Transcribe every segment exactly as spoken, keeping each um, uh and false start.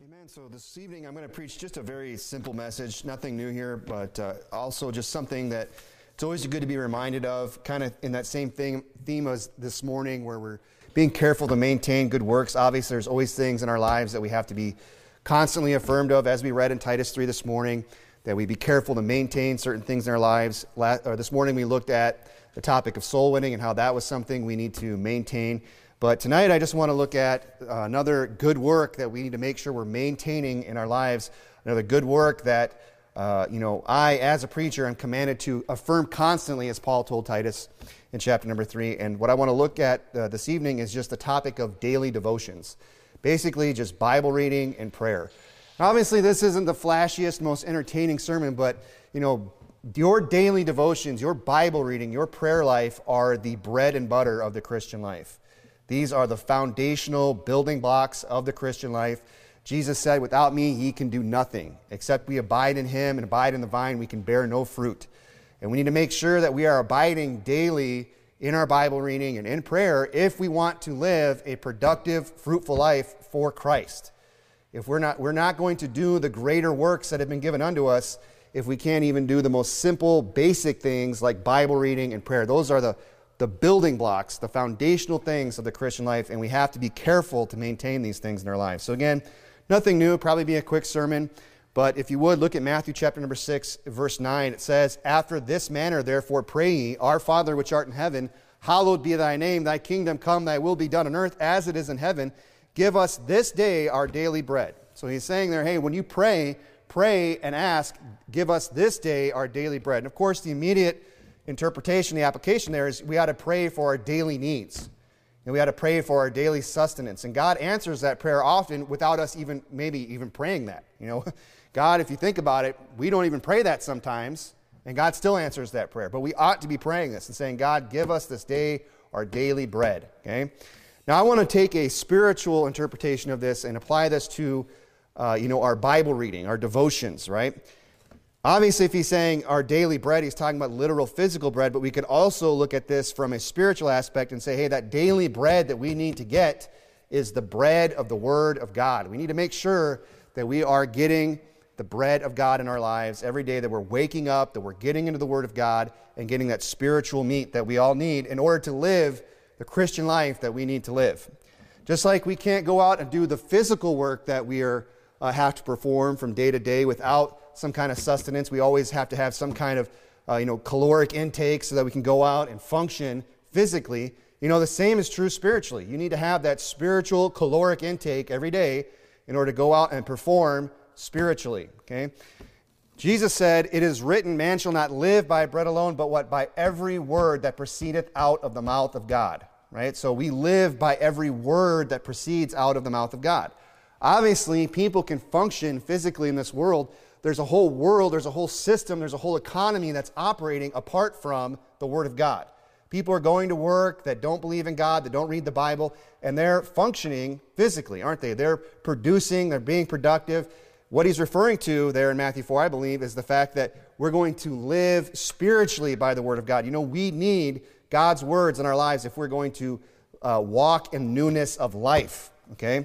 Amen. So this evening I'm going to preach just a very simple message, nothing new here, but uh, also just something that it's always good to be reminded of, kind of in that same thing, theme as this morning where we're being careful to maintain good works. Obviously, there's always things in our lives that we have to be constantly affirmed of, as we read in Titus three this morning, that we be careful to maintain certain things in our lives. Last, or this morning we looked at the topic of soul winning and how that was something we need to maintain. But tonight I just want to look at uh, another good work that we need to make sure we're maintaining in our lives, another good work that, uh, you know, I, as a preacher, am commanded to affirm constantly, as Paul told Titus in chapter number three. And what I want to look at uh, this evening is just the topic of daily devotions. Basically, just Bible reading and prayer. Obviously, this isn't the flashiest, most entertaining sermon, but, you know, your daily devotions, your Bible reading, your prayer life are the bread and butter of the Christian life. These are the foundational building blocks of the Christian life. Jesus said, without me, ye can do nothing. Except we abide in him and abide in the vine, we can bear no fruit. And we need to make sure that we are abiding daily in our Bible reading and in prayer if we want to live a productive, fruitful life for Christ. If we're not, we're not going to do the greater works that have been given unto us if we can't even do the most simple, basic things like Bible reading and prayer. Those are the the building blocks, the foundational things of the Christian life, and we have to be careful to maintain these things in our lives. So again, nothing new, probably be a quick sermon, but if you would, look at Matthew chapter number six, verse nine. It says, after this manner, therefore, pray ye, our Father which art in heaven, hallowed be thy name, thy kingdom come, thy will be done on earth as it is in heaven. Give us this day our daily bread. So he's saying there, hey, when you pray, pray and ask, give us this day our daily bread. And of course, the immediate interpretation, the application there is we ought to pray for our daily needs. And we ought to pray for our daily sustenance. And God answers that prayer often without us even, maybe even praying that. You know, God, if you think about it, we don't even pray that sometimes, and God still answers that prayer. But we ought to be praying this and saying, God, give us this day our daily bread. Okay? Now, I want to take a spiritual interpretation of this and apply this to, uh, you know, our Bible reading, our devotions, right? Obviously, if he's saying our daily bread, he's talking about literal physical bread, but we could also look at this from a spiritual aspect and say, hey, that daily bread that we need to get is the bread of the Word of God. We need to make sure that we are getting the bread of God in our lives every day, that we're waking up, that we're getting into the Word of God and getting that spiritual meat that we all need in order to live the Christian life that we need to live. Just like we can't go out and do the physical work that we are uh, have to perform from day to day without some kind of sustenance. We always have to have some kind of, uh, you know, caloric intake so that we can go out and function physically. You know, the same is true spiritually. You need to have that spiritual caloric intake every day in order to go out and perform spiritually, okay? Jesus said, it is written, man shall not live by bread alone, but what? By every word that proceedeth out of the mouth of God, right? So we live by every word that proceeds out of the mouth of God. Obviously, people can function physically in this world. There's a whole world, there's a whole system, there's a whole economy that's operating apart from the Word of God. People are going to work that don't believe in God, that don't read the Bible, and they're functioning physically, aren't they? They're producing, they're being productive. What he's referring to there in Matthew four, I believe, is the fact that we're going to live spiritually by the Word of God. You know, we need God's words in our lives if we're going to uh, walk in newness of life, okay?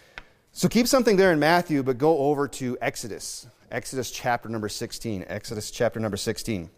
So keep something there in Matthew, but go over to Exodus. Exodus chapter number sixteen. Exodus chapter number sixteen.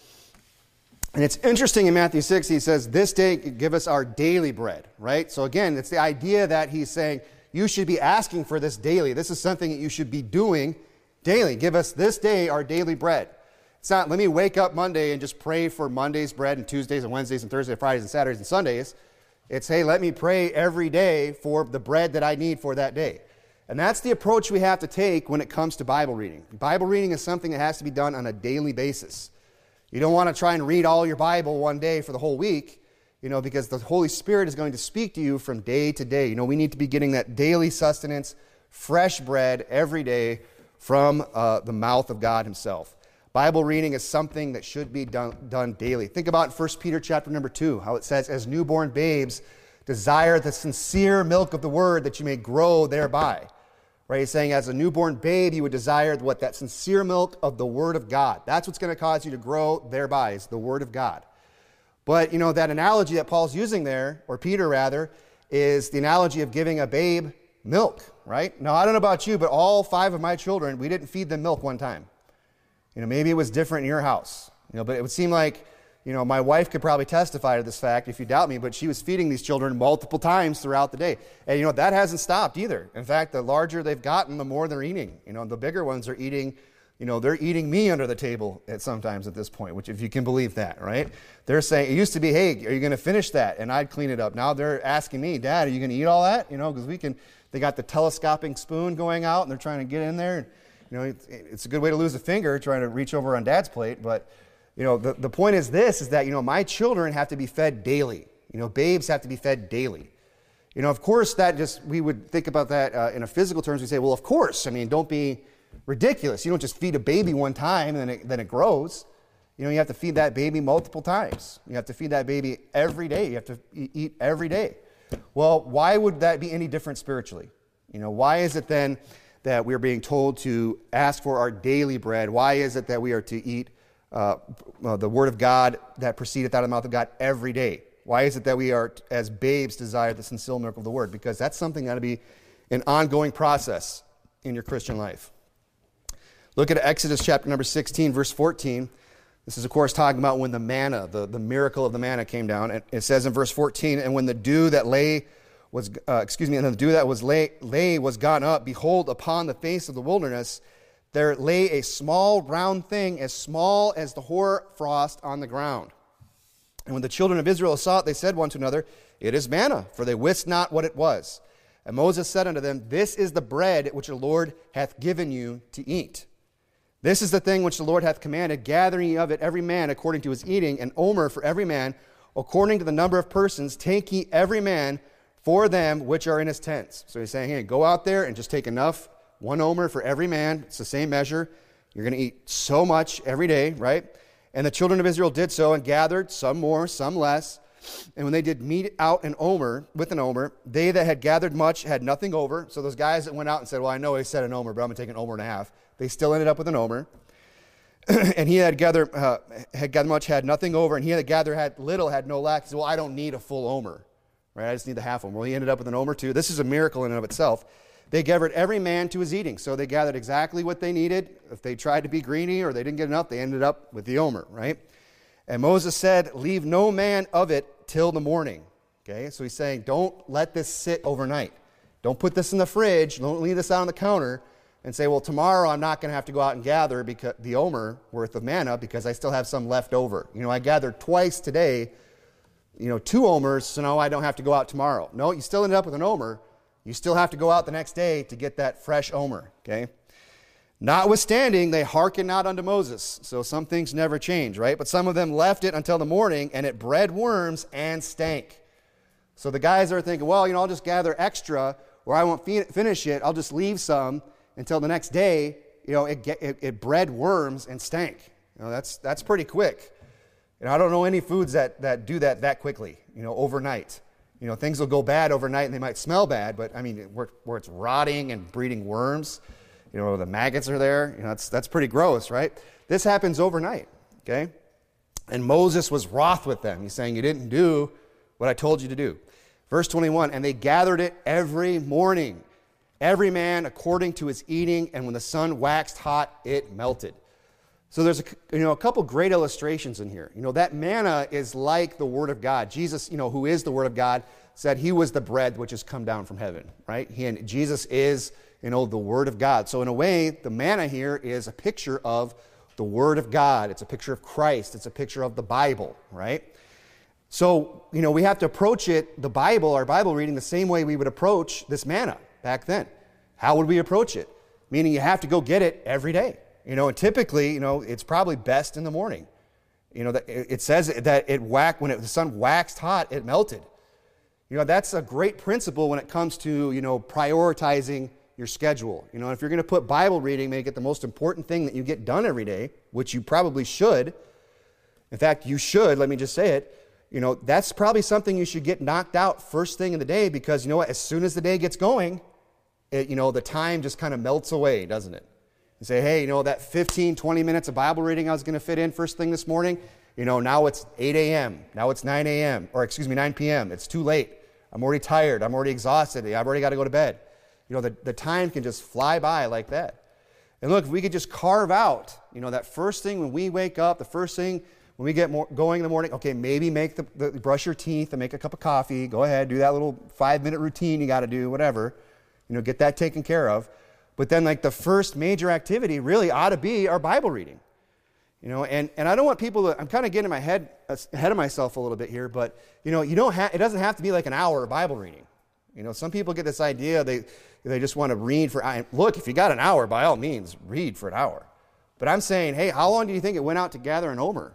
And it's interesting in Matthew six, he says, this day give us our daily bread, right? So again, it's the idea that he's saying, you should be asking for this daily. This is something that you should be doing daily. Give us this day our daily bread. It's not, let me wake up Monday and just pray for Monday's bread and Tuesdays and Wednesdays and Thursdays, Fridays and Saturdays and Sundays. It's, hey, let me pray every day for the bread that I need for that day. And that's the approach we have to take when it comes to Bible reading. Bible reading is something that has to be done on a daily basis. You don't want to try and read all your Bible one day for the whole week, you know, because the Holy Spirit is going to speak to you from day to day. You know, we need to be getting that daily sustenance, fresh bread every day from uh, the mouth of God himself. Bible reading is something that should be done, done daily. Think about First Peter chapter number two, how it says, as newborn babes, desire the sincere milk of the word that you may grow thereby. Right, he's saying as a newborn babe, you would desire what? That sincere milk of the Word of God. That's what's going to cause you to grow thereby, is the Word of God. But, you know, that analogy that Paul's using there, or Peter rather, is the analogy of giving a babe milk, right? Now, I don't know about you, but all five of my children, we didn't feed them milk one time. You know, maybe it was different in your house, you know, but it would seem like, you know, my wife could probably testify to this fact if you doubt me, but she was feeding these children multiple times throughout the day. And, you know, that hasn't stopped either. In fact, the larger they've gotten, the more they're eating. You know, the bigger ones are eating, you know, they're eating me under the table at sometimes at this point, which if you can believe that, right? They're saying, it used to be, hey, are you going to finish that? And I'd clean it up. Now they're asking me, Dad, are you going to eat all that? You know, because we can, they got the telescoping spoon going out and they're trying to get in there. And, you know, it's, it's a good way to lose a finger trying to reach over on Dad's plate, but you know, the, the point is this, is that, you know, my children have to be fed daily. You know, babes have to be fed daily. You know, of course, that just, we would think about that uh, in a physical terms. We say, well, of course. I mean, don't be ridiculous. You don't just feed a baby one time and then it, then it grows. You know, you have to feed that baby multiple times. You have to feed that baby every day. You have to eat every day. Well, why would that be any different spiritually? You know, why is it then that we're being told to ask for our daily bread? Why is it that we are to eat Uh, uh, the word of God that proceedeth out of the mouth of God every day? Why is it that we are, as babes, desire the sincere milk of the word? Because that's something that ought to be an ongoing process in your Christian life. Look at Exodus chapter number sixteen, verse fourteen. This is, of course, talking about when the manna, the, the miracle of the manna came down. And it says in verse fourteen, and when the dew that lay was, uh, excuse me, and the dew that was lay, lay was gone up, behold, upon the face of the wilderness, there lay a small round thing as small as the hoar frost on the ground. And when the children of Israel saw it, they said one to another, it is manna, for they wist not what it was. And Moses said unto them, this is the bread which the Lord hath given you to eat. This is the thing which the Lord hath commanded, gathering ye of it every man according to his eating, an omer for every man, according to the number of persons, take ye every man for them which are in his tents. So he's saying, hey, go out there and just take enough. One omer for every man. It's the same measure. You're going to eat so much every day, right? And the children of Israel did so and gathered, some more, some less. And when they did mete out an omer, with an omer, they that had gathered much had nothing over. So those guys that went out and said, well, I know he said an omer, but I'm going to take an omer and a half. They still ended up with an omer. And he that gathered, uh, had gathered much had nothing over, and he that gathered had little had no lack. He said, well, I don't need a full omer, right? I just need the half omer. Well, he ended up with an omer too. This is a miracle in and of itself. They gathered every man to his eating. So they gathered exactly what they needed. If they tried to be greedy or they didn't get enough, they ended up with the omer, right? And Moses said, leave no man of it till the morning. Okay, so he's saying, don't let this sit overnight. Don't put this in the fridge. Don't leave this out on the counter and say, well, tomorrow I'm not going to have to go out and gather because the omer worth of manna because I still have some left over. You know, I gathered twice today, you know, two omers, so now I don't have to go out tomorrow. No, you still ended up with an omer. You still have to go out the next day to get that fresh omer, okay? Notwithstanding, they hearkened not unto Moses. So some things never change, right? But some of them left it until the morning, and it bred worms and stank. So the guys are thinking, well, you know, I'll just gather extra, or I won't finish it. I'll just leave some until the next day. You know, it, it, it bred worms and stank. You know, that's that's pretty quick. And I don't know any foods that, that do that that quickly, you know, overnight. You know, things will go bad overnight and they might smell bad, but I mean, where, where it's rotting and breeding worms, you know, the maggots are there, you know, that's, that's pretty gross, right? This happens overnight, okay? And Moses was wroth with them. He's saying, you didn't do what I told you to do. Verse twenty-one, and they gathered it every morning, every man according to his eating, and when the sun waxed hot, it melted. So there's a, you know, a couple great illustrations in here. You know, that manna is like the Word of God. Jesus, you know, who is the Word of God, said he was the bread which has come down from heaven, right? He, and Jesus is, you know, the Word of God. So in a way, the manna here is a picture of the Word of God. It's a picture of Christ. It's a picture of the Bible, right? So, you know, we have to approach it, the Bible, our Bible reading, the same way we would approach this manna back then. How would we approach it? Meaning you have to go get it every day. You know, and typically, you know, it's probably best in the morning. You know, it says that it whacked, when it, the sun waxed hot, it melted. You know, that's a great principle when it comes to, you know, prioritizing your schedule. You know, if you're going to put Bible reading, make it the most important thing that you get done every day, which you probably should. In fact, you should, let me just say it. You know, that's probably something you should get knocked out first thing in the day because, you know what, as soon as the day gets going, it, you know, the time just kind of melts away, doesn't it? And say, hey, you know, that fifteen, twenty minutes of Bible reading I was going to fit in first thing this morning, you know, now it's eight a.m., now it's nine a.m., or excuse me, nine p.m., it's too late. I'm already tired, I'm already exhausted, I've already got to go to bed. You know, the, the time can just fly by like that. And look, if we could just carve out, you know, that first thing when we wake up, the first thing when we get more, going in the morning, okay, maybe make the, the brush your teeth and make a cup of coffee. Go ahead, do that little five-minute routine you got to do, whatever. You know, get that taken care of. But then, like, the first major activity really ought to be our Bible reading. You know, and, and I don't want people to, I'm kind of getting my head ahead of myself a little bit here, but, you know, you don't have, it doesn't have to be like an hour of Bible reading. You know, some people get this idea, they they just want to read for, look, if you got an hour, by all means, read for an hour. But I'm saying, hey, how long do you think it went out to gather an omer?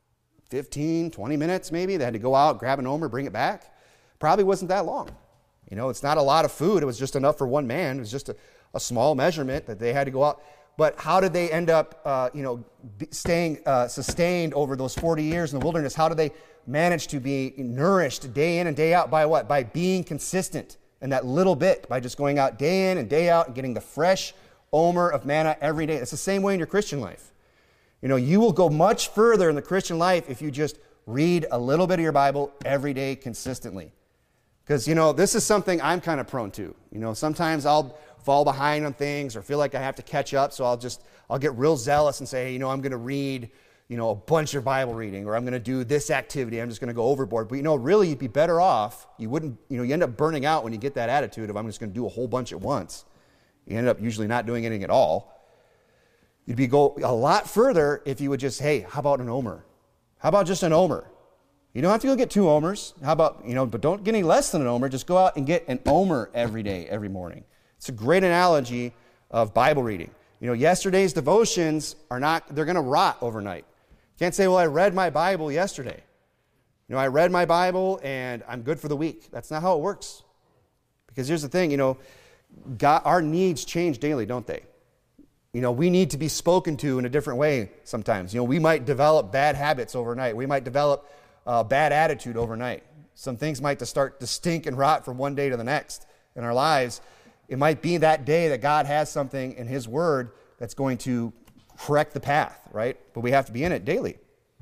fifteen, twenty minutes maybe? They had to go out, grab an omer, bring it back? Probably wasn't that long. You know, it's not a lot of food. It was just enough for one man. It was just a, a small measurement that they had to go out. But how did they end up, uh, you know, staying uh, sustained over those forty years in the wilderness? How did they manage to be nourished day in and day out by what? By being consistent in that little bit, by just going out day in and day out and getting the fresh omer of manna every day. It's the same way in your Christian life. You know, you will go much further in the Christian life if you just read a little bit of your Bible every day consistently. Because, you know, this is something I'm kind of prone to. You know, sometimes I'll fall behind on things or feel like I have to catch up, so I'll just, I'll get real zealous and say, hey, you know, I'm going to read, you know, a bunch of Bible reading, or I'm going to do this activity, I'm just going to go overboard. But, you know, really, you'd be better off, you wouldn't, you know, you end up burning out when you get that attitude of I'm just going to do a whole bunch at once. You end up usually not doing anything at all. You'd be go a lot further if you would just, hey, how about an omer? How about just an omer? You don't have to go get two omers. How about, you know, but don't get any less than an omer. Just go out and get an omer every day, every morning. It's a great analogy of Bible reading. You know, yesterday's devotions are not, they're going to rot overnight. You can't say, well, I read my Bible yesterday. You know, I read my Bible and I'm good for the week. That's not how it works. Because here's the thing, you know, God, our needs change daily, don't they? You know, we need to be spoken to in a different way sometimes. You know, we might develop bad habits overnight. We might develop a bad attitude overnight. Some things might start to stink and rot from one day to the next in our lives. It might be that day that God has something in His Word that's going to correct the path, right? But we have to be in it daily.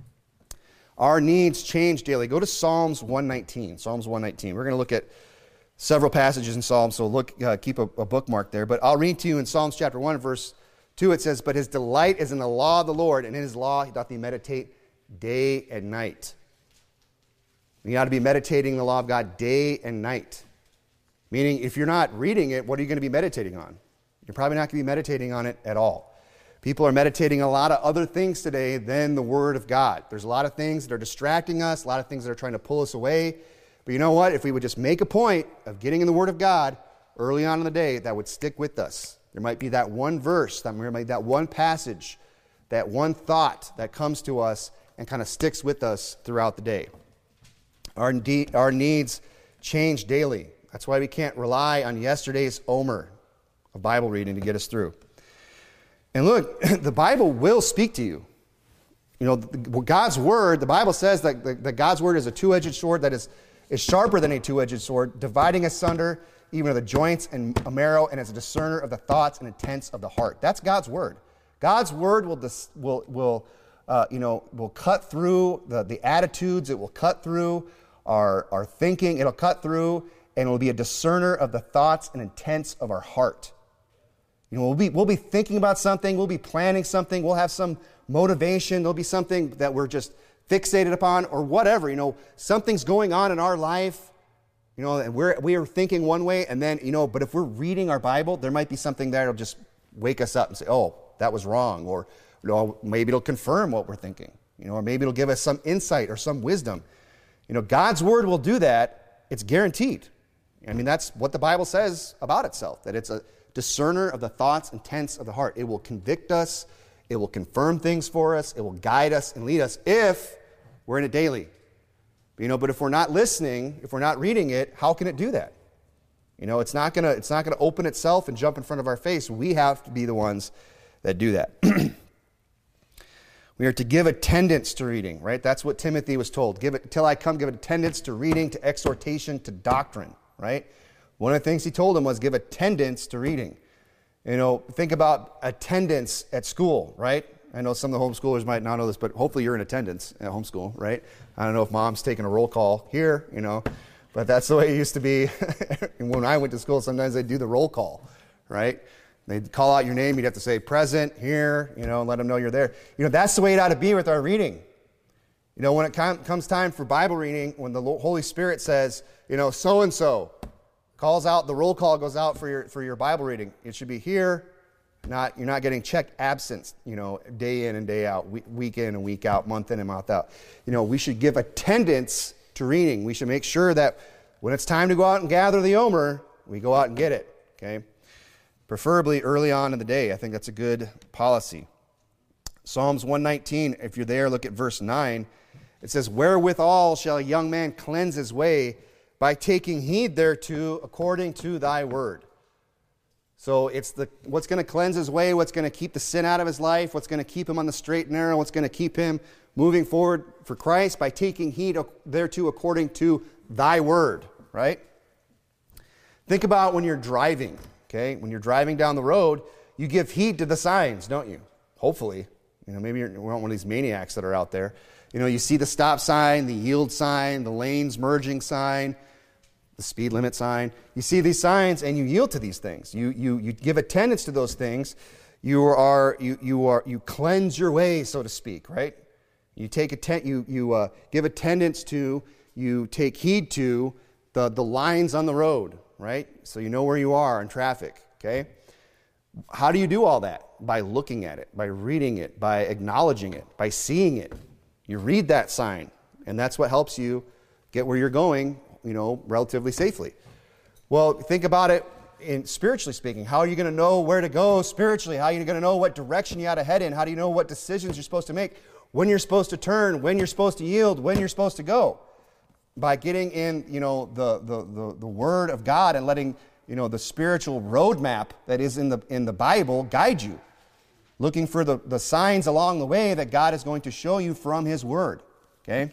Our needs change daily. Go to Psalms one nineteen. Psalms one nineteen. We're going to look at several passages in Psalms, so look, uh, keep a, a bookmark there. But I'll read to you in Psalms chapter one, verse two. It says, "But his delight is in the law of the Lord, and in his law doth he meditate day and night." You ought to be meditating the law of God day and night. Meaning, if you're not reading it, what are you going to be meditating on? You're probably not going to be meditating on it at all. People are meditating a lot of other things today than the Word of God. There's a lot of things that are distracting us, a lot of things that are trying to pull us away. But you know what? If we would just make a point of getting in the Word of God early on in the day, that would stick with us. There might be that one verse, that might be that one passage, that one thought that comes to us and kind of sticks with us throughout the day. Our, de- our needs change daily. That's why we can't rely on yesterday's omer of Bible reading to get us through. And look, the Bible will speak to you. You know, God's Word, the Bible says that, that God's Word is a two-edged sword that is, is sharper than a two-edged sword, dividing asunder even of the joints and marrow, and is a discerner of the thoughts and intents of the heart. That's God's Word. God's Word will, dis, will, will uh, you know, will cut through the, the attitudes. It will cut through our, our thinking. It'll cut through, and it will be a discerner of the thoughts and intents of our heart. You know, we'll be, we'll be thinking about something, we'll be planning something, we'll have some motivation, there'll be something that we're just fixated upon or whatever. You know, something's going on in our life, you know, and we're, we are thinking one way, and then, you know, but if we're reading our Bible, there might be something there that'll just wake us up and say, oh, that was wrong, or you know, maybe it'll confirm what we're thinking, you know, or maybe it'll give us some insight or some wisdom. You know, God's Word will do that. It's guaranteed. I mean, that's what the Bible says about itself, that it's a discerner of the thoughts and intents of the heart. It will convict us. It will confirm things for us. It will guide us and lead us if we're in it daily. You know, but if we're not listening, if we're not reading it, how can it do that? You know, it's not gonna it's not gonna open itself and jump in front of our face. We have to be the ones that do that. We are to give attendance to reading, right? That's what Timothy was told. Give it till I come, give attendance to reading, to exhortation, to doctrine, right? One of the things he told him was give attendance to reading. You know, think about attendance at school, right? I know some of the homeschoolers might not know this, but hopefully you're in attendance at homeschool, right? I don't know if mom's taking a roll call here, you know, But that's the way it used to be. When I went to school, sometimes they'd do the roll call, right? They'd call out your name. You'd have to say present, here, you know, and let them know you're there. You know, that's the way it ought to be with our reading. You know, when it com- comes time for Bible reading, when the Holy Spirit says, you know, so-and-so, calls out, the roll call goes out for your for your Bible reading. It should be here. Not you're not getting checked absence, you know, day in and day out, week, week in and week out, month in and month out. You know, we should give attendance to reading. We should make sure that when it's time to go out and gather the Omer, we go out and get it. Okay, preferably early on in the day. I think that's a good policy. Psalms one nineteen. If you're there, look at verse nine. It says, "Wherewithal shall a young man cleanse his way? By taking heed thereto according to thy word." So it's the what's going to cleanse his way, what's going to keep the sin out of his life, what's going to keep him on the straight and narrow, what's going to keep him moving forward for Christ, by taking heed thereto according to thy word, right? Think about when you're driving, okay? When you're driving down the road, you give heed to the signs, don't you? Hopefully. You know, maybe you're not one of these maniacs that are out there. You know, you see the stop sign, the yield sign, the lanes merging sign, the speed limit sign. You see these signs and you yield to these things. You you you give attendance to those things. You are you you are you cleanse your way, so to speak, right? You take atten- you you uh, give attendance to, you take heed to the the lines on the road, right? So you know where you are in traffic, okay? How do you do all that? By looking at it, by reading it, by acknowledging it, by seeing it. You read that sign, and that's what helps you get where you're going, you know, relatively safely. Well, think about it in spiritually speaking. How are you going to know where to go spiritually? How are you going to know what direction you ought to head in? How do you know what decisions you're supposed to make? When you're supposed to turn, when you're supposed to yield, when you're supposed to go? By getting in, you know, the the the, the Word of God and letting, you know, the spiritual roadmap that is in the in the Bible guide you. Looking for the, the signs along the way that God is going to show you from His Word. Okay?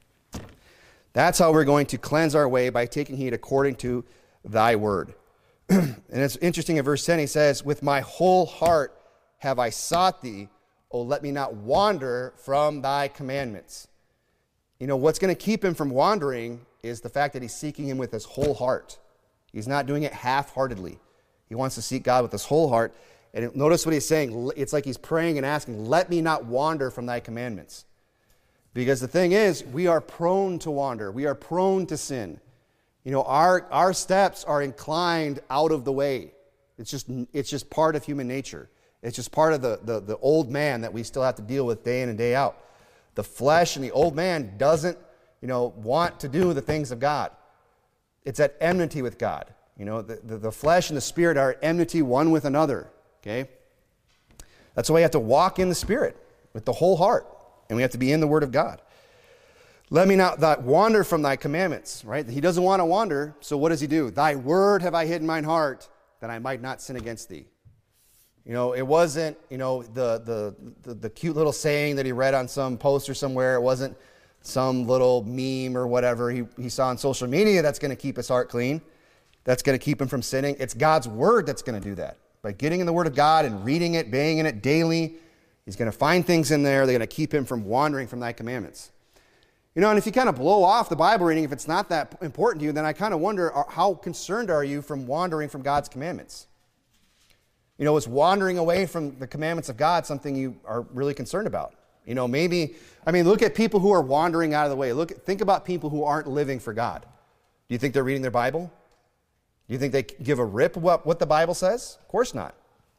That's how we're going to cleanse our way, by taking heed according to thy word. And it's interesting in verse ten, he says, "With my whole heart have I sought thee, O let me not wander from thy commandments." You know, what's going to keep him from wandering is the fact that he's seeking him with his whole heart. He's not doing it half-heartedly. He wants to seek God with his whole heart. And notice what he's saying. It's like he's praying and asking, "Let me not wander from thy commandments." Because the thing is, we are prone to wander. We are prone to sin. You know, our, our steps are inclined out of the way. It's just, it's just part of human nature. It's just part of the, the, the old man that we still have to deal with day in and day out. The flesh and the old man doesn't, you know, want to do the things of God. It's at enmity with God. You know, the, the, the flesh and the spirit are at enmity one with another. Okay? That's why you have to walk in the Spirit with the whole heart. And we have to be in the Word of God. "Let me not that wander from thy commandments," right? He doesn't want to wander, so what does he do? "Thy word have I hid in mine heart, that I might not sin against thee." You know, it wasn't, you know, the, the, the, the cute little saying that he read on some poster somewhere. It wasn't some little meme or whatever he, he saw on social media that's going to keep his heart clean, that's going to keep him from sinning. It's God's Word that's going to do that. By getting in the Word of God and reading it, baying in it daily, he's going to find things in there that are going to keep him from wandering from thy commandments. You know, and if you kind of blow off the Bible reading, if it's not that important to you, then I kind of wonder, how concerned are you from wandering from God's commandments? You know, is wandering away from the commandments of God something you are really concerned about? You know, maybe, I mean, look at people who are wandering out of the way. Look, think about people who aren't living for God. Do you think they're reading their Bible? Do you think they give a rip what, what the Bible says? Of course not.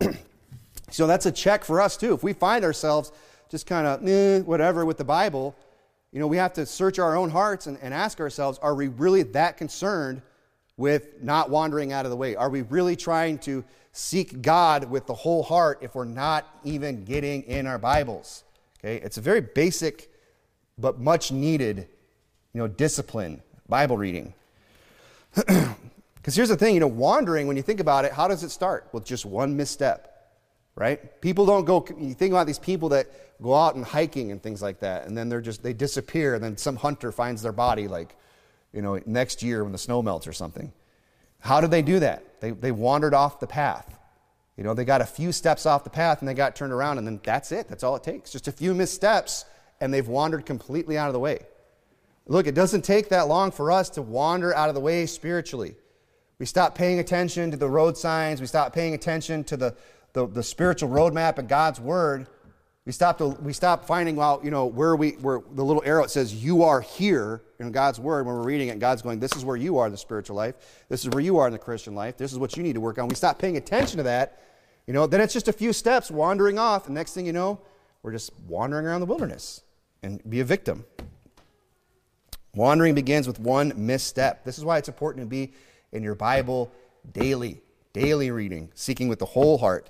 So that's a check for us too. If we find ourselves just kind of, eh, whatever with the Bible, you know, we have to search our own hearts and, and ask ourselves, are we really that concerned with not wandering out of the way? Are we really trying to seek God with the whole heart if we're not even getting in our Bibles? Okay, it's a very basic but much needed, you know, discipline, Bible reading. Because here's the thing, you know, wandering, when you think about it, how does it start? With just one misstep. Right? People don't go, you think about these people that go out and hiking and things like that, and then they're just, they disappear, and then some hunter finds their body like, you know, next year when the snow melts or something. How did they do that? They, they wandered off the path. You know, they got a few steps off the path and they got turned around, and then that's it. That's all it takes. Just a few missteps and they've wandered completely out of the way. Look, it doesn't take that long for us to wander out of the way spiritually. We stop paying attention to the road signs. We stop paying attention to the, the, the spiritual roadmap of God's Word. We stop to, we stop finding out, you know, where we where the little arrow, it says you are here in God's Word. When we're reading it, God's going, this is where you are in the spiritual life. This is where you are in the Christian life. This is what you need to work on. We stop paying attention to that. You know, then it's just a few steps wandering off. And next thing you know, we're just wandering around the wilderness and be a victim. Wandering begins with one misstep. This is why it's important to be in your Bible daily, daily reading, seeking with the whole heart.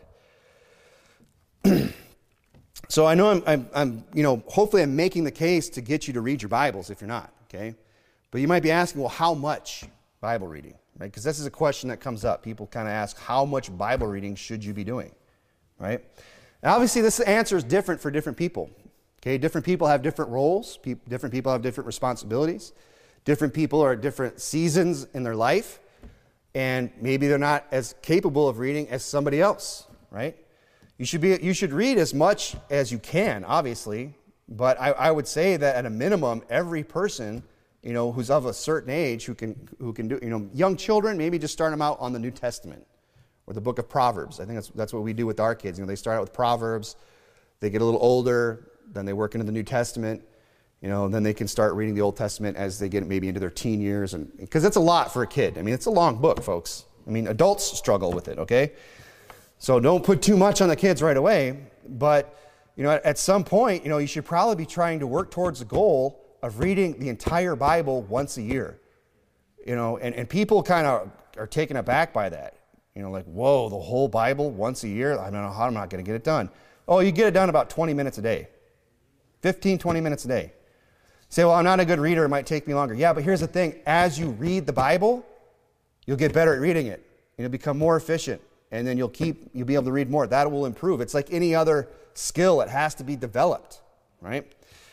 So I know I'm, I'm, I'm, you know, hopefully I'm making the case to get you to read your Bibles if you're not, okay? But you might be asking, well, how much Bible reading, right? Because this is a question that comes up. People kind of ask, how much Bible reading should you be doing, right? And obviously, this answer is different for different people, okay? Different people have different roles. Pe- different people have different responsibilities. Different people are at different seasons in their life, and maybe they're not as capable of reading as somebody else, right? You should be. You should read as much as you can, obviously, but I, I would say that at a minimum, every person, you know, who's of a certain age, who can who can do, you know, young children, maybe just start them out on the New Testament or the Book of Proverbs. I think that's that's what we do with our kids. You know, they start out with Proverbs, they get a little older, then they work into the New Testament, you know, and then they can start reading the Old Testament as they get maybe into their teen years, and because it's a lot for a kid. I mean, it's a long book, folks. I mean, adults struggle with it. Okay. So don't put too much on the kids right away, but you know, at, at some point, you know, you should probably be trying to work towards the goal of reading the entire Bible once a year. You know, and, and people kind of are taken aback by that. You know, like, whoa, the whole Bible once a year? I don't know how I'm not going to get it done. Oh, you get it done about twenty minutes a day. fifteen, twenty minutes a day. Say, well, I'm not a good reader, it might take me longer. Yeah, but here's the thing, as you read the Bible, you'll get better at reading it. And you'll become more efficient. And then you'll keep, you'll be able to read more. That will improve. It's like any other skill. It has to be developed, right?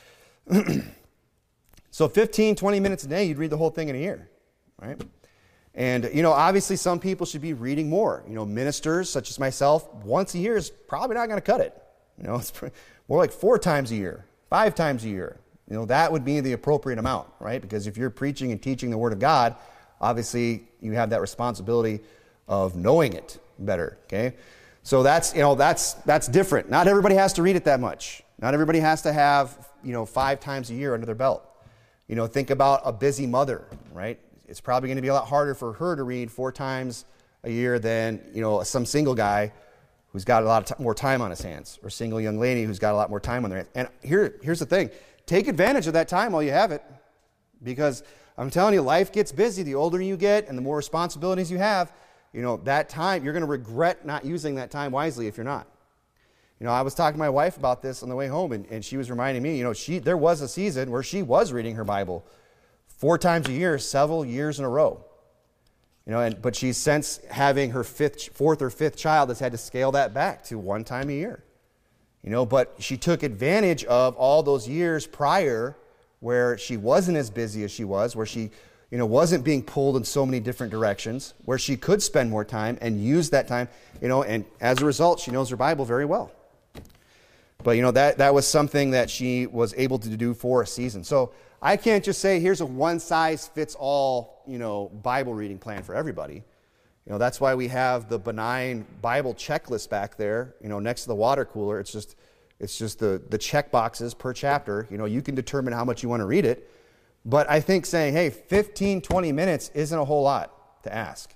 So fifteen, twenty minutes a day, you'd read the whole thing in a year, right? And, you know, obviously some people should be reading more. You know, ministers such as myself, once a year is probably not going to cut it. You know, it's more like four times a year, five times a year. You know, that would be the appropriate amount, right? Because if you're preaching and teaching the Word of God, obviously you have that responsibility of knowing it better, okay? So that's, you know, that's that's different. Not everybody has to read it that much. Not everybody has to have, you know, five times a year under their belt. You know, think about a busy mother, right? It's probably going to be a lot harder for her to read four times a year than, you know, some single guy who's got a lot of t- more time on his hands, or single young lady who's got a lot more time on their hands. And here, here's the thing. Take advantage of that time while you have it, because I'm telling you, life gets busy. The older you get and the more responsibilities you have, you know, that time, you're going to regret not using that time wisely if you're not. You know, I was talking to my wife about this on the way home, and, and she was reminding me, you know, she there was a season where she was reading her Bible four times a year, several years in a row. You know, and but she's since having her fifth, fourth or fifth child has had to scale that back to one time a year. You know, but she took advantage of all those years prior where she wasn't as busy as she was, where she, you know, wasn't being pulled in so many different directions, where she could spend more time and use that time, you know, and as a result, she knows her Bible very well. But, you know, that, that was something that she was able to do for a season. So I can't just say, here's a one-size-fits-all, you know, Bible reading plan for everybody. You know, that's why we have the benign Bible checklist back there, you know, next to the water cooler. It's just, it's just the, the check boxes per chapter. You know, you can determine how much you want to read it. But I think saying, hey, fifteen, twenty minutes isn't a whole lot to ask.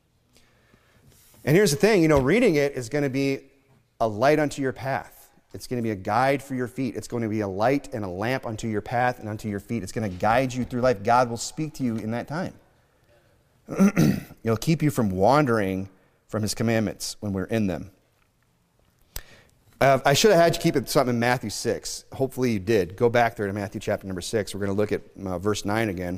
And here's the thing, you know, reading it is going to be a light unto your path. It's going to be a guide for your feet. It's going to be a light and a lamp unto your path and unto your feet. It's going to guide you through life. God will speak to you in that time. It'll keep you from wandering from His commandments when we're in them. Uh, I should have had you keep it something in Matthew six. Hopefully you did. Go back there to Matthew chapter number six. We're going to look at uh, verse nine again.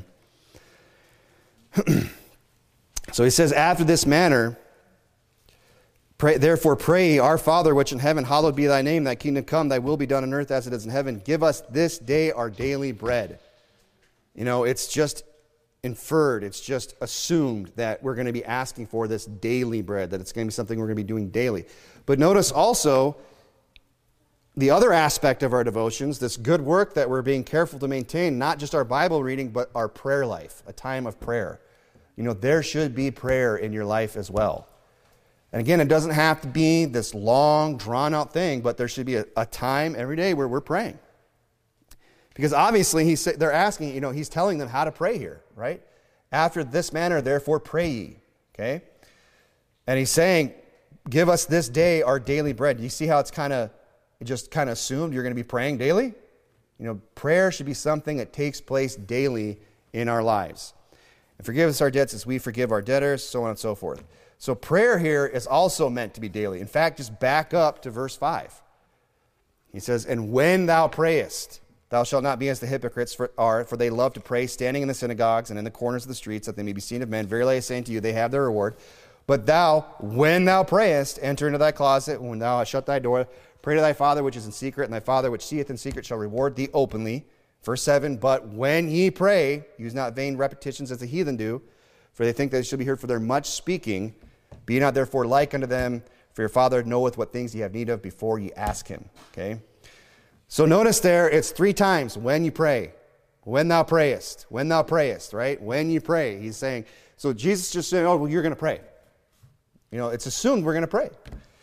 So he says, after this manner, pray, therefore pray, our Father which in heaven, hallowed be thy name, thy kingdom come, thy will be done on earth as it is in heaven. Give us this day our daily bread. You know, it's just inferred, it's just assumed that we're going to be asking for this daily bread, that it's going to be something we're going to be doing daily. But notice also, the other aspect of our devotions, this good work that we're being careful to maintain, not just our Bible reading, but our prayer life, a time of prayer. You know, there should be prayer in your life as well. And again, it doesn't have to be this long, drawn-out thing, but there should be a, a time every day where we're praying. Because obviously, he's, they're asking, you know, he's telling them how to pray here, right? After this manner, therefore, pray ye, okay? And he's saying, give us this day our daily bread. You see how it's kind of just kind of assumed you're going to be praying daily? You know, prayer should be something that takes place daily in our lives. And forgive us our debts as we forgive our debtors, so on and so forth. So prayer here is also meant to be daily. In fact, just back up to verse five. He says, and when thou prayest, thou shalt not be as the hypocrites for, are, for they love to pray standing in the synagogues and in the corners of the streets, that they may be seen of men. Verily I say unto you, they have their reward. But thou, when thou prayest, enter into thy closet, when thou hast shut thy door, pray to thy Father which is in secret, and thy Father which seeth in secret shall reward thee openly. Verse seven, but when ye pray, use not vain repetitions as the heathen do, for they think that they shall be heard for their much speaking. Be not therefore like unto them, for your Father knoweth what things ye have need of before ye ask him. Okay? So notice there, it's three times, when you pray, when thou prayest, when thou prayest, right? When you pray. He's saying, so Jesus just saying, oh, well, you're going to pray. You know, it's assumed we're going to pray.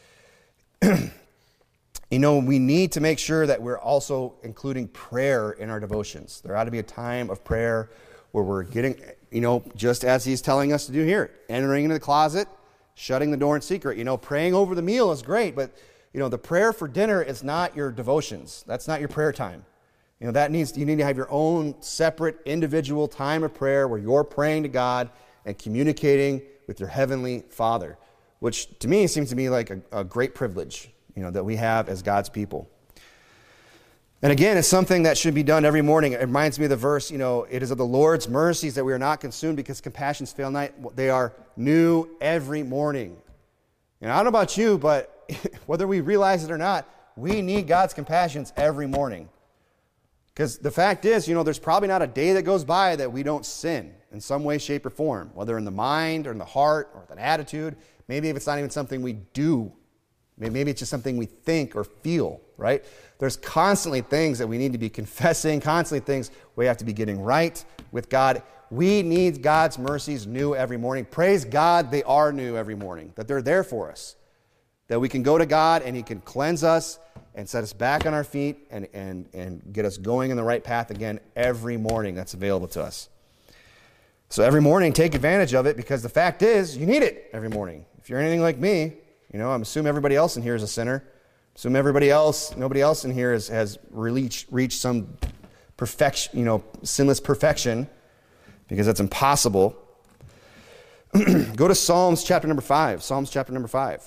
You know, we need to make sure that we're also including prayer in our devotions. There ought to be a time of prayer where we're getting, you know, just as he's telling us to do here, entering into the closet, shutting the door in secret. You know, praying over the meal is great, but, you know, the prayer for dinner is not your devotions. That's not your prayer time. You know, that needs, you need to have your own separate individual time of prayer where you're praying to God and communicating with your heavenly Father, which to me seems to be like a, a great privilege, you know, that we have as God's people. And again, it's something that should be done every morning. It reminds me of the verse, you know, it is of the Lord's mercies that we are not consumed because compassions fail not. They are new every morning. And I don't know about you, but whether we realize it or not, we need God's compassions every morning. Because the fact is, you know, there's probably not a day that goes by that we don't sin in some way, shape, or form, whether in the mind or in the heart or with an attitude. Maybe if it's not even something we do. Maybe it's just something we think or feel, right? There's constantly things that we need to be confessing, constantly things we have to be getting right with God. We need God's mercies new every morning. Praise God, they are new every morning, that they're there for us, that we can go to God and he can cleanse us and set us back on our feet and, and, and get us going in the right path again every morning. That's available to us. So every morning, take advantage of it, because the fact is, you need it every morning. If you're anything like me, you know, I'm assuming everybody else in here is a sinner. Assume everybody else, nobody else in here has, has reached, reached some perfection, you know, sinless perfection, because that's impossible. Go to Psalms chapter number five. Psalms chapter number five.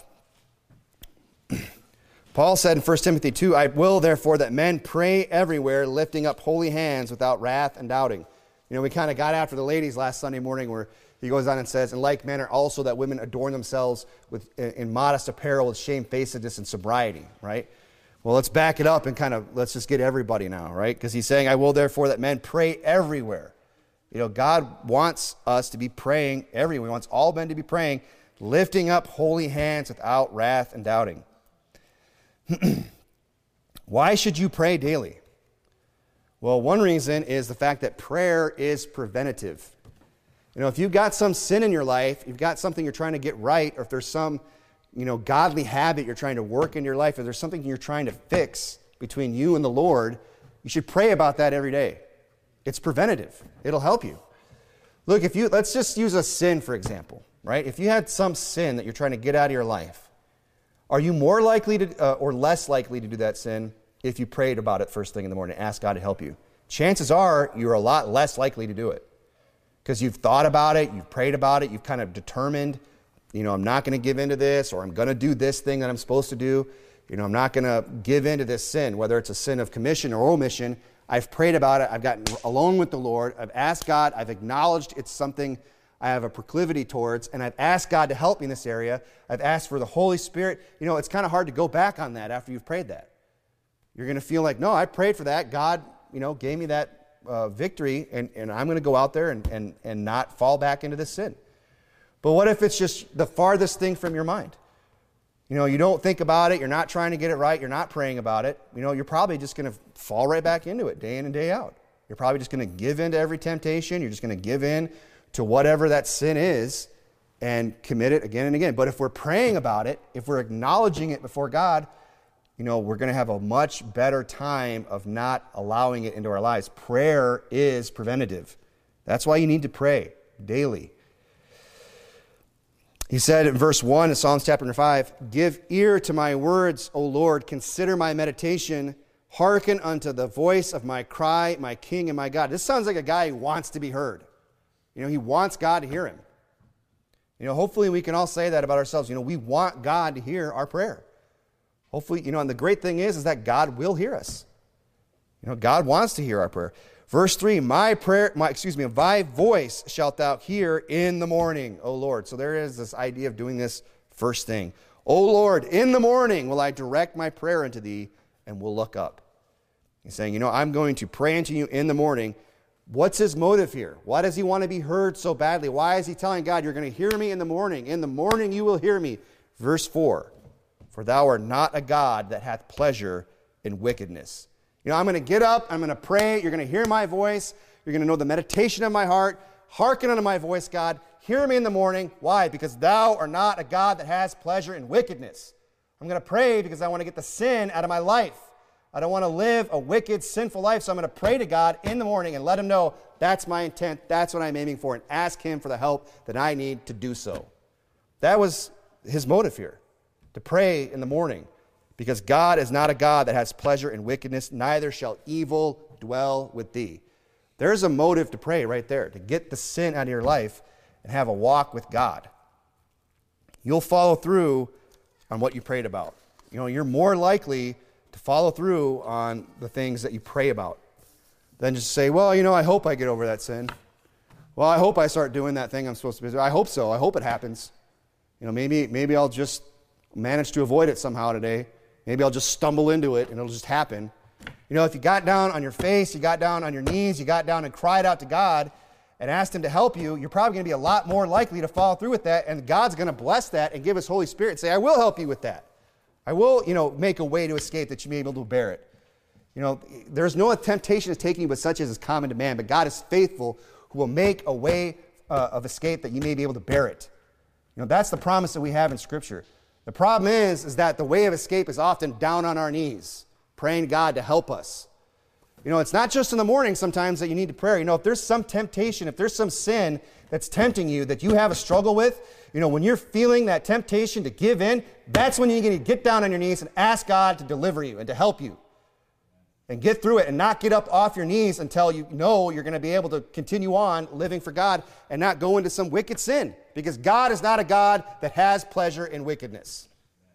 Paul said in First Timothy two, I will therefore that men pray everywhere, lifting up holy hands without wrath and doubting. You know, we kind of got after the ladies last Sunday morning where he goes on and says, in like manner also that women adorn themselves with in, in modest apparel with shamefacedness and sobriety, right? Well, let's back it up and kind of, let's just get everybody now, right? Because he's saying, I will therefore that men pray everywhere. You know, God wants us to be praying everywhere. He wants all men to be praying, lifting up holy hands without wrath and doubting. Why should you pray daily? Well, one reason is the fact that prayer is preventative. You know, if you've got some sin in your life, you've got something you're trying to get right, or if there's some, you know, godly habit you're trying to work in your life, or there's something you're trying to fix between you and the Lord, you should pray about that every day. It's preventative. It'll help you. Look, if you, let's just use a sin, for example, right? If you had some sin that you're trying to get out of your life, are you more likely to, uh, or less likely to do that sin if you prayed about it first thing in the morning and asked God to help you? Chances are you're a lot less likely to do it. Because you've thought about it, you've prayed about it, you've kind of determined, you know, I'm not going to give in to this, or I'm going to do this thing that I'm supposed to do. You know, I'm not going to give in to this sin, whether it's a sin of commission or omission. I've prayed about it. I've gotten alone with the Lord. I've asked God. I've acknowledged it's something I have a proclivity towards, and I've asked God to help me in this area. I've asked for the Holy Spirit. You know, it's kind of hard to go back on that after you've prayed that. You're going to feel like, no, I prayed for that. God, you know, gave me that Uh, victory, and, and I'm going to go out there and, and, and not fall back into this sin. But what if it's just the farthest thing from your mind? You know, you don't think about it, you're not trying to get it right, you're not praying about it, you know, you're probably just going to fall right back into it day in and day out. You're probably just going to give in to every temptation, you're just going to give in to whatever that sin is and commit it again and again. But if we're praying about it, if we're acknowledging it before God, you know, we're going to have a much better time of not allowing it into our lives. Prayer is preventative. That's why you need to pray daily. He said in verse one of Psalms chapter five, "Give ear to my words, O Lord, consider my meditation, hearken unto the voice of my cry, my King and my God." This sounds like a guy who wants to be heard. You know, he wants God to hear him. You know, hopefully we can all say that about ourselves. You know, we want God to hear our prayer. Hopefully, you know, and the great thing is, is that God will hear us. You know, God wants to hear our prayer. Verse three, my prayer, my, excuse me, thy voice shalt thou hear in the morning, O Lord. So there is this idea of doing this first thing. O Lord, in the morning will I direct my prayer unto thee and will look up. He's saying, you know, I'm going to pray unto you in the morning. What's his motive here? Why does he want to be heard so badly? Why is he telling God, you're going to hear me in the morning? In the morning you will hear me. Verse four, for thou art not a God that hath pleasure in wickedness. You know, I'm going to get up, I'm going to pray, you're going to hear my voice, you're going to know the meditation of my heart, hearken unto my voice, God, hear me in the morning. Why? Because thou art not a God that has pleasure in wickedness. I'm going to pray because I want to get the sin out of my life. I don't want to live a wicked, sinful life, so I'm going to pray to God in the morning and let him know that's my intent, that's what I'm aiming for, and ask him for the help that I need to do so. That was his motive here, to pray in the morning. Because God is not a God that has pleasure in wickedness, neither shall evil dwell with thee. There's a motive to pray right there, to get the sin out of your life and have a walk with God. You'll follow through on what you prayed about. You know, you're more likely to follow through on the things that you pray about than just say, well, you know, I hope I get over that sin. Well, I hope I start doing that thing I'm supposed to be doing. I hope so. I hope it happens. You know, maybe maybe I'll just manage to avoid it somehow today. Maybe I'll just stumble into it and it'll just happen. You know, if you got down on your face, you got down on your knees, you got down and cried out to God and asked him to help you, you're probably going to be a lot more likely to follow through with that, and God's going to bless that and give his Holy Spirit and say, I will help you with that. I will, you know, make a way to escape that you may be able to bear it. You know, there's no temptation is taking you but such as is common to man, but God is faithful who will make a way uh, of escape that you may be able to bear it. You know, that's the promise that we have in Scripture. The problem is, is that the way of escape is often down on our knees, praying God to help us. You know, it's not just in the morning sometimes that you need to pray. You know, if there's some temptation, if there's some sin that's tempting you that you have a struggle with, you know, when you're feeling that temptation to give in, that's when you need to get down on your knees and ask God to deliver you and to help you. And get through it and not get up off your knees until you know you're going to be able to continue on living for God and not go into some wicked sin. Because God is not a God that has pleasure in wickedness.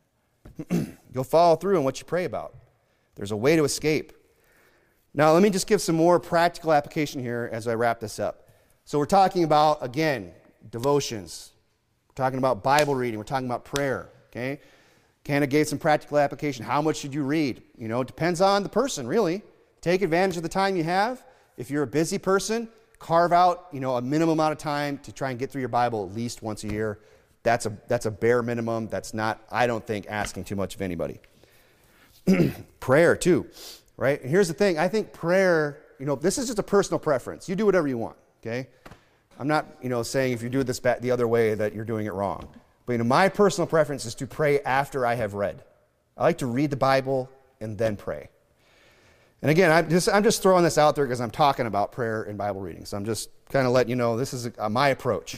You'll follow through on what you pray about. There's a way to escape. Now, let me just give some more practical application here as I wrap this up. So we're talking about, again, devotions. We're talking about Bible reading. We're talking about prayer, okay? Kind of gave some practical application. How much should you read? You know, it depends on the person, really. Take advantage of the time you have. If you're a busy person, carve out, you know, a minimum amount of time to try and get through your Bible at least once a year. That's a that's a bare minimum. That's not, I don't think, asking too much of anybody. Prayer, too, right? And here's the thing. I think prayer, you know, this is just a personal preference. You do whatever you want, okay? I'm not, you know, saying if you do this the other way that you're doing it wrong. But, you know, my personal preference is to pray after I have read. I like to read the Bible and then pray. And again, I'm just, I'm just throwing this out there because I'm talking about prayer and Bible reading. So I'm just kind of letting you know this is a, my approach.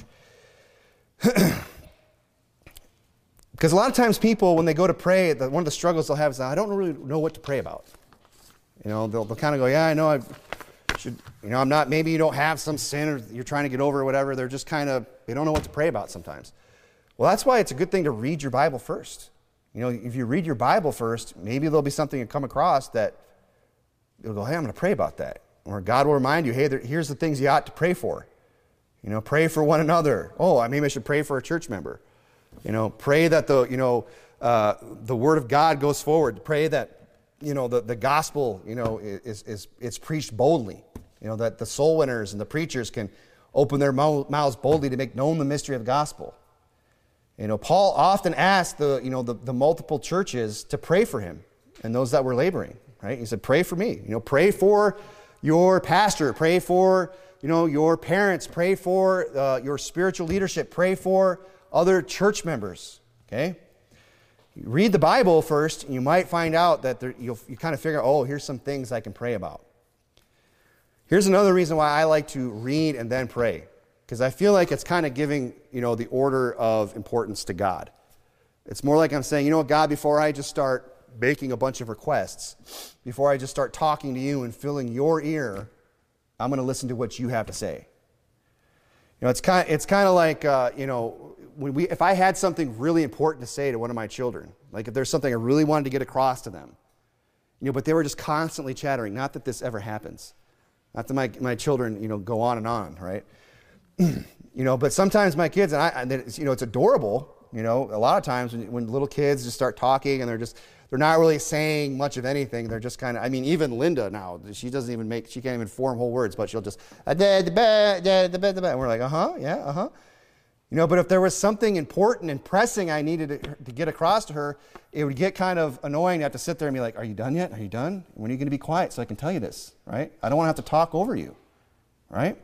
Because a lot of times people, when they go to pray, the, one of the struggles they'll have is, I don't really know what to pray about. You know, they'll, they'll kind of go, yeah, I know I should, you know, I'm not, maybe you don't have some sin or you're trying to get over or whatever. They're just kind of, they don't know what to pray about sometimes. Well, that's why it's a good thing to read your Bible first. You know, if you read your Bible first, maybe there'll be something you come across that you'll go, hey, I'm going to pray about that. Or God will remind you, hey, there, here's the things you ought to pray for. You know, pray for one another. Oh, maybe I should pray for a church member. You know, pray that the, you know, uh, the Word of God goes forward. Pray that, you know, the, the gospel, you know, is, is it's preached boldly. You know, that the soul winners and the preachers can open their mouths boldly to make known the mystery of the gospel. You know, Paul often asked the, you know, the, the multiple churches to pray for him and those that were laboring, right? He said, pray for me. You know, pray for your pastor. Pray for, you know, your parents. Pray for uh, your spiritual leadership. Pray for other church members, okay? You read the Bible first, and you might find out that there, you'll you kind of figure, oh, here's some things I can pray about. Here's another reason why I like to read and then pray. Because I feel like it's kind of giving, you know, the order of importance to God. It's more like I'm saying, you know what, God, before I just start making a bunch of requests, before I just start talking to you and filling your ear, I'm going to listen to what you have to say. You know, it's kind of, it's kind of like, uh, you know, when we, if I had something really important to say to one of my children, like if there's something I really wanted to get across to them, you know, but they were just constantly chattering, not that this ever happens. Not that my, my children, you know, go on and on, right? You know, but sometimes my kids, and I, and it's, you know, it's adorable, you know, a lot of times when, when little kids just start talking and they're just, they're not really saying much of anything. They're just kind of, I mean, even Linda now, she doesn't even make, she can't even form whole words, but she'll just, and we're like, uh-huh, yeah, uh-huh. You know, but if there was something important and pressing I needed to, to get across to her, it would get kind of annoying to have to sit there and be like, are you done yet? Are you done? When are you going to be quiet so I can tell you this, right? I don't want to have to talk over you, right?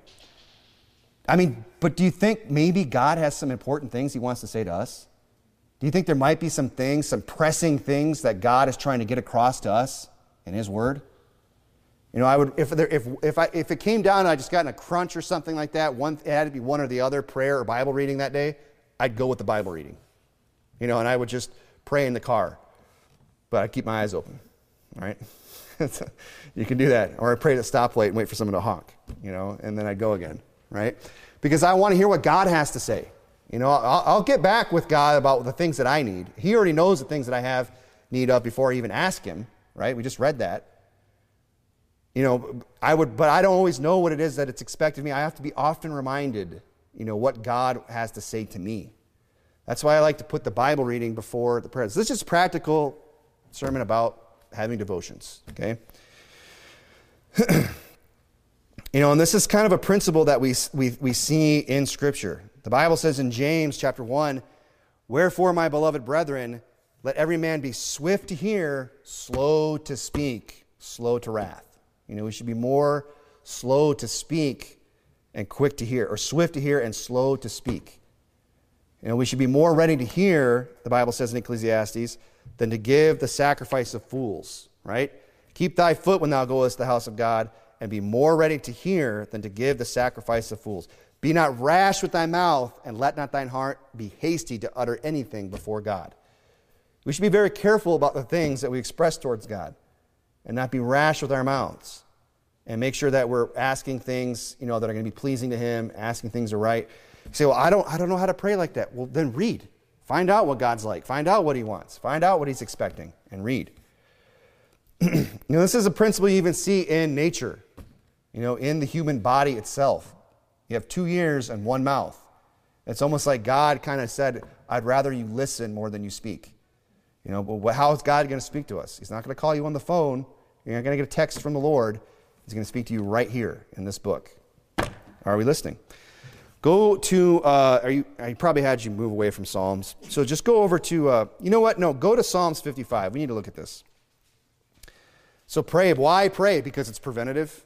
I mean, but do you think maybe God has some important things he wants to say to us? Do you think there might be some things, some pressing things that God is trying to get across to us in his word? You know, I would, if there, if if I if it came down and I just got in a crunch or something like that, one it had to be one or the other, prayer or Bible reading that day, I'd go with the Bible reading. You know, and I would just pray in the car. But I'd keep my eyes open. All right? You can do that. Or I'd pray at a stoplight and wait for someone to honk, you know, and then I'd go again. Right? Because I want to hear what God has to say. You know, I'll, I'll get back with God about the things that I need. He already knows the things that I have need of before I even ask him, right? We just read that. You know, I would, but I don't always know what it is that it's expected of me. I have to be often reminded, you know, what God has to say to me. That's why I like to put the Bible reading before the prayers. This is just a practical sermon about having devotions, okay? You know, and this is kind of a principle that we, we, we see in Scripture. The Bible says in James chapter one, wherefore, my beloved brethren, let every man be swift to hear, slow to speak, slow to wrath. You know, we should be more slow to speak and quick to hear, or swift to hear and slow to speak. You know, we should be more ready to hear, the Bible says in Ecclesiastes, than to give the sacrifice of fools, right? Keep thy foot when thou goest to the house of God, and be more ready to hear than to give the sacrifice of fools. Be not rash with thy mouth, and let not thine heart be hasty to utter anything before God. We should be very careful about the things that we express towards God, and not be rash with our mouths, and make sure that we're asking things, you know, that are going to be pleasing to him, asking things are right. You say, well, I don't, I don't know how to pray like that. Well, then read. Find out what God's like. Find out what he wants. Find out what he's expecting, and read. You know, this is a principle you even see in nature. You know, in the human body itself. You have two ears and one mouth. It's almost like God kind of said, I'd rather you listen more than you speak. You know, but how is God going to speak to us? He's not going to call you on the phone. You're not going to get a text from the Lord. He's going to speak to you right here in this book. Are we listening? Go to, uh, are you, I probably had you move away from Psalms. So just go over to, uh, you know what? No, go to Psalms fifty-five. We need to look at this. So pray. Why pray? Because it's preventative.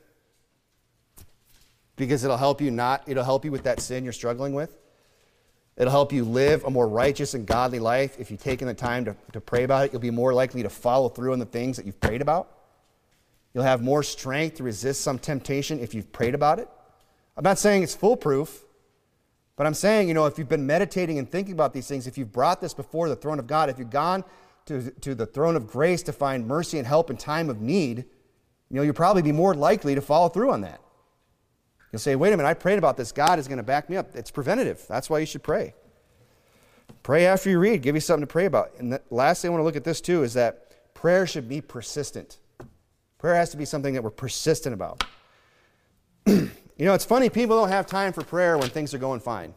Because it'll help you not, it'll help you with that sin you're struggling with. It'll help you live a more righteous and godly life. If you've taken the time to, to pray about it, you'll be more likely to follow through on the things that you've prayed about. You'll have more strength to resist some temptation if you've prayed about it. I'm not saying it's foolproof, but I'm saying, you know, if you've been meditating and thinking about these things, if you've brought this before the throne of God, if you've gone to, to the throne of grace to find mercy and help in time of need, you know, you'll probably be more likely to follow through on that. You'll say, wait a minute, I prayed about this. God is going to back me up. It's preventative. That's why you should pray. Pray after you read. Give you something to pray about. And the last thing I want to look at this too is that prayer should be persistent. Prayer has to be something that we're persistent about. You know, it's funny. People don't have time for prayer when things are going fine.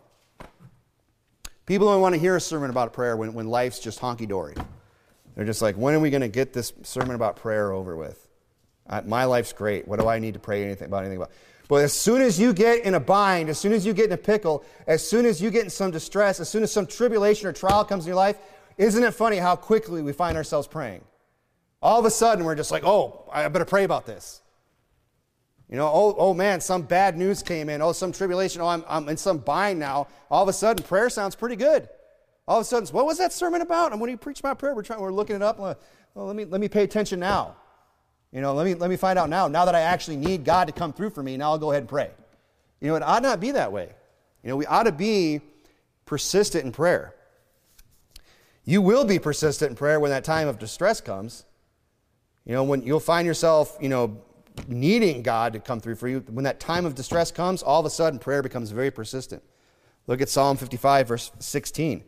People don't want to hear a sermon about prayer when, when life's just honky-dory. They're just like, when are we going to get this sermon about prayer over with? Uh, my life's great. What do I need to pray anything about anything about? But as soon as you get in a bind, as soon as you get in a pickle, as soon as you get in some distress, as soon as some tribulation or trial comes in your life, isn't it funny how quickly we find ourselves praying? All of a sudden, we're just like, oh, I better pray about this. You know, oh, oh man, some bad news came in. Oh, some tribulation. Oh, I'm, I'm in some bind now. All of a sudden, prayer sounds pretty good. All of a sudden, what was that sermon about? And when you preach about prayer, we're trying, we're looking it up. Well, let me let me pay attention now. You know, let me let me find out now. Now that I actually need God to come through for me, now I'll go ahead and pray. You know, it ought not be that way. You know, we ought to be persistent in prayer. You will be persistent in prayer when that time of distress comes. You know, when you'll find yourself, you know, needing God to come through for you. When that time of distress comes, all of a sudden prayer becomes very persistent. Look at Psalm fifty-five, verse sixteen.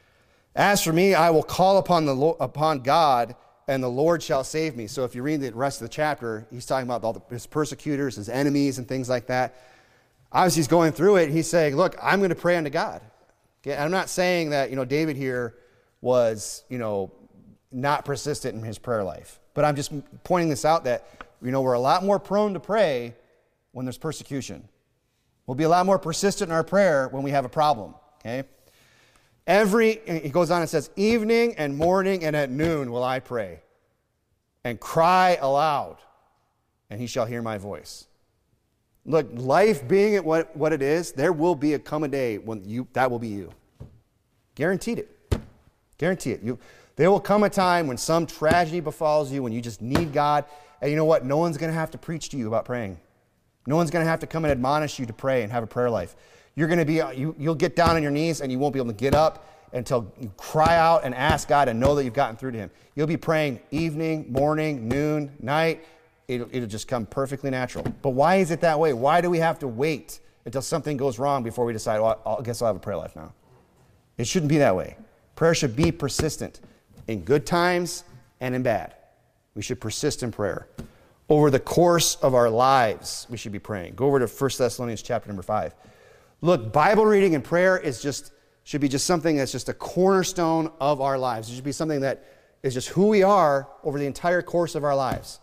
As for me, I will call upon the upon God, and the Lord shall save me. So if you read the rest of the chapter, he's talking about all the, his persecutors, his enemies, and things like that. Obviously, he's going through it. He's saying, look, I'm going to pray unto God. Okay? I'm not saying that, you know, David here was, you know, not persistent in his prayer life. But I'm just pointing this out that, you know, we're a lot more prone to pray when there's persecution. We'll be a lot more persistent in our prayer when we have a problem, okay? Every, he goes on and says, evening and morning and at noon will I pray and cry aloud, and he shall hear my voice. Look, life being it what, what it is, there will be a come a day when you that will be you. Guaranteed it. Guarantee it. You, there will come a time when some tragedy befalls you, when you just need God. And you know what? No one's going to have to preach to you about praying. No one's going to have to come and admonish you to pray and have a prayer life. You're going to be, you, you'll get down on your knees and you won't be able to get up until you cry out and ask God and know that you've gotten through to him. You'll be praying evening, morning, noon, night. It'll, it'll just come perfectly natural. But why is it that way? Why do we have to wait until something goes wrong before we decide, well, I guess I'll have a prayer life now? It shouldn't be that way. Prayer should be persistent in good times and in bad. We should persist in prayer. Over the course of our lives, we should be praying. Go over to First Thessalonians chapter number five. Look, Bible reading and prayer is just should be just something that's just a cornerstone of our lives. It should be something that is just who we are over the entire course of our lives.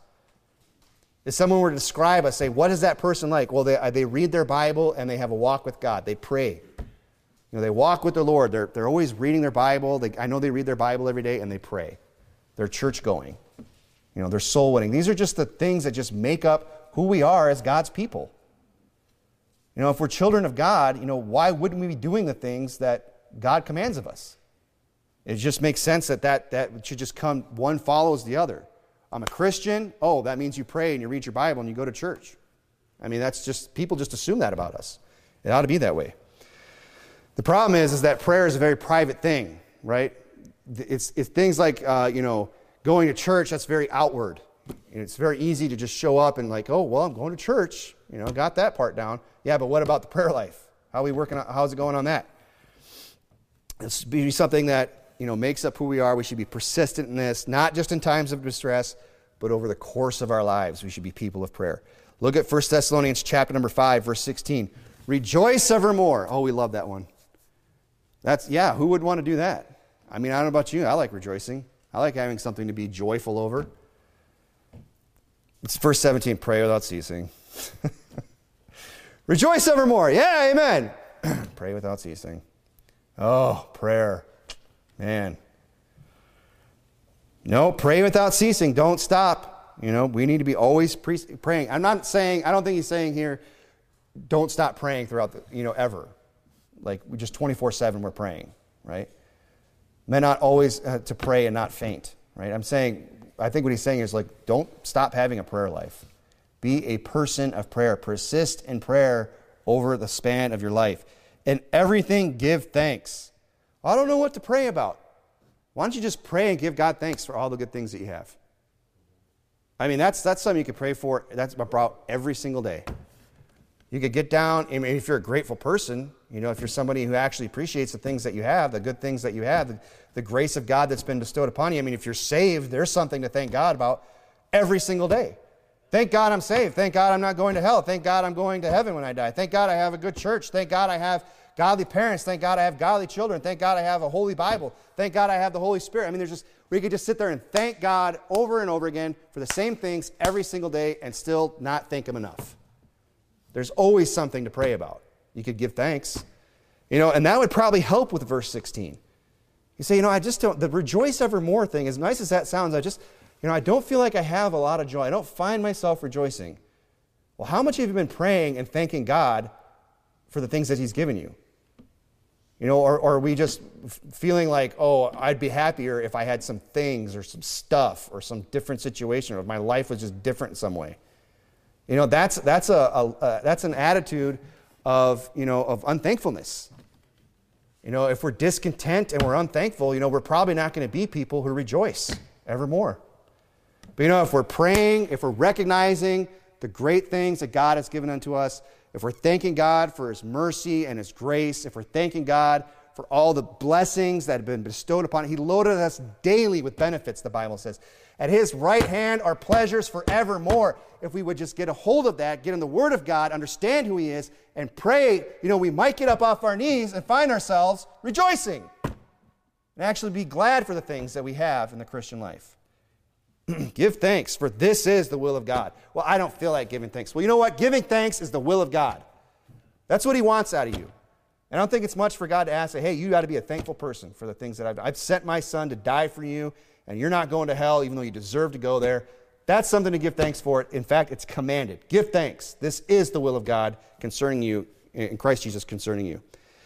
If someone were to describe us, say, what is that person like? Well, they, they read their Bible and they have a walk with God. They pray. You know, they walk with the Lord. They're, they're always reading their Bible. They, I know they read their Bible every day and they pray. They're church going. You know, they're soul winning. These are just the things that just make up who we are as God's people. You know, if we're children of God, you know, why wouldn't we be doing the things that God commands of us? It just makes sense that that, that should just come, one follows the other. I'm a Christian. Oh, that means you pray and you read your Bible and you go to church. I mean, that's just, people just assume that about us. It ought to be that way. The problem is, is that prayer is a very private thing, right? It's, it's things like, uh, you know, going to church, that's very outward. And it's very easy to just show up and like, oh, well, I'm going to church. You know, got that part down. Yeah, but what about the prayer life? How are we working on, how's it going on that? It's be something that, you know, makes up who we are. We should be persistent in this, not just in times of distress, but over the course of our lives. We should be people of prayer. Look at First Thessalonians chapter number five, verse sixteen. Rejoice evermore. Oh, we love that one. That's, yeah, who would want to do that? I mean, I don't know about you. I like rejoicing. I like having something to be joyful over. It's verse seventeen, pray without ceasing. Rejoice evermore. Yeah, amen. Pray without ceasing. Oh, prayer. Man. No, pray without ceasing. Don't stop. You know, we need to be always pre- praying. I'm not saying, I don't think he's saying here, don't stop praying throughout the, you know, ever. Like, we just twenty-four seven we're praying, right? Men ought always uh, to pray and not faint, right? I'm saying, I think what he's saying is like, don't stop having a prayer life. Be a person of prayer. Persist in prayer over the span of your life. In everything, give thanks. I don't know what to pray about. Why don't you just pray and give God thanks for all the good things that you have? I mean, that's that's something you could pray for. That's about every single day. You could get down, I mean, if you're a grateful person, you know, if you're somebody who actually appreciates the things that you have, the good things that you have, the, the grace of God that's been bestowed upon you. I mean, if you're saved, there's something to thank God about every single day. Thank God I'm saved. Thank God I'm not going to hell. Thank God I'm going to heaven when I die. Thank God I have a good church. Thank God I have godly parents. Thank God I have godly children. Thank God I have a holy Bible. Thank God I have the Holy Spirit. I mean, there's just, we could just sit there and thank God over and over again for the same things every single day and still not thank Him enough. There's always something to pray about. You could give thanks. You know, and that would probably help with verse sixteen. You say, you know, I just don't, the rejoice evermore thing, as nice as that sounds, I just, you know, I don't feel like I have a lot of joy. I don't find myself rejoicing. Well, how much have you been praying and thanking God for the things that he's given you? You know, or, or are we just feeling like, oh, I'd be happier if I had some things or some stuff or some different situation, or if my life was just different in some way. You know, that's that's a, a uh, that's an attitude of, you know, of unthankfulness. You know, if we're discontent and we're unthankful, you know, we're probably not going to be people who rejoice evermore. But, you know, if we're praying, if we're recognizing the great things that God has given unto us, if we're thanking God for his mercy and his grace, if we're thanking God for all the blessings that have been bestowed upon us, he loaded us daily with benefits, the Bible says. At his right hand are pleasures forevermore. If we would just get a hold of that, get in the Word of God, understand who he is, and pray, you know, we might get up off our knees and find ourselves rejoicing and actually be glad for the things that we have in the Christian life. Give thanks, for this is the will of God. Well, I don't feel like giving thanks. Well, you know what? Giving thanks is the will of God. That's what he wants out of you. And I don't think it's much for God to ask, hey, you got to be a thankful person for the things that I've done. I've sent my son to die for you, and you're not going to hell even though you deserve to go there. That's something to give thanks for. In fact, it's commanded. Give thanks. This is the will of God concerning you, in Christ Jesus concerning you.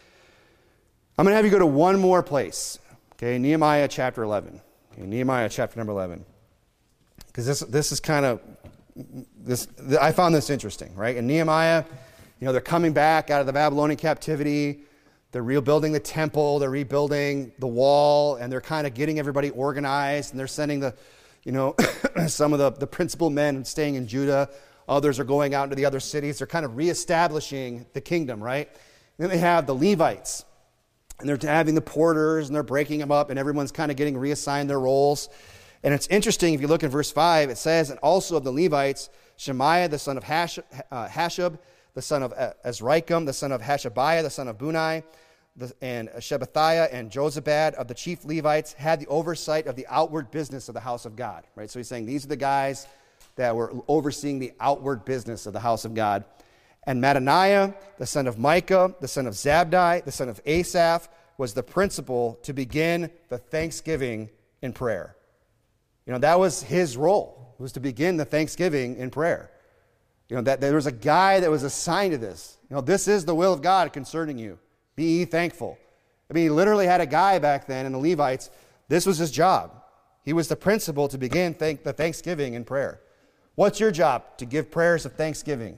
I'm going to have you go to one more place. Okay, Nehemiah chapter eleven. Okay, Nehemiah chapter number eleven. Because this this is kind of, this. I found this interesting, right? In Nehemiah, you know, they're coming back out of the Babylonian captivity. They're rebuilding the temple. They're rebuilding the wall. And they're kind of getting everybody organized. And they're sending the, you know, some of the, the principal men staying in Judah. Others are going out into the other cities. They're kind of reestablishing the kingdom, right? And then they have the Levites. And they're having the porters. And they're breaking them up. And everyone's kind of getting reassigned their roles. And it's interesting, if you look in verse five, it says, and also of the Levites, Shemaiah, the son of Hash, uh, Hashab, the son of Azrikam, the son of Hashabiah, the son of Bunai, the, and Shebathiah and Jozabad of the chief Levites had the oversight of the outward business of the house of God. Right? So he's saying these are the guys that were overseeing the outward business of the house of God. And Mattaniah, the son of Micah, the son of Zabdi, the son of Asaph, was the principal to begin the thanksgiving in prayer. You know, that was his role, was to begin the thanksgiving in prayer. You know, that there was a guy that was assigned to this. You know, this is the will of God concerning you. Be ye thankful. I mean, he literally had a guy back then in the Levites. This was his job. He was the principal to begin thank, the thanksgiving in prayer. What's your job? To give prayers of thanksgiving.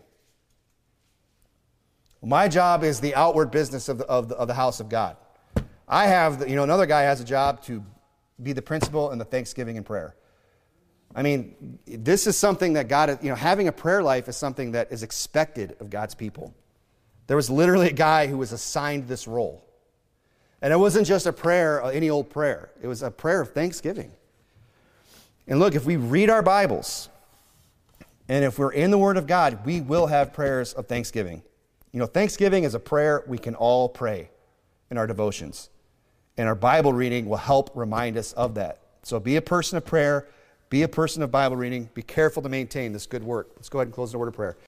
Well, my job is the outward business of the, of the, of the house of God. I have, the, you know, another guy has a job to be the principal in the thanksgiving and prayer. I mean, this is something that God, you know, having a prayer life is something that is expected of God's people. There was literally a guy who was assigned this role. And it wasn't just a prayer, any old prayer. It was a prayer of thanksgiving. And look, if we read our Bibles, and if we're in the Word of God, we will have prayers of thanksgiving. You know, thanksgiving is a prayer we can all pray in our devotions. And our Bible reading will help remind us of that. So be a person of prayer. Be a person of Bible reading. Be careful to maintain this good work. Let's go ahead and close the word of prayer.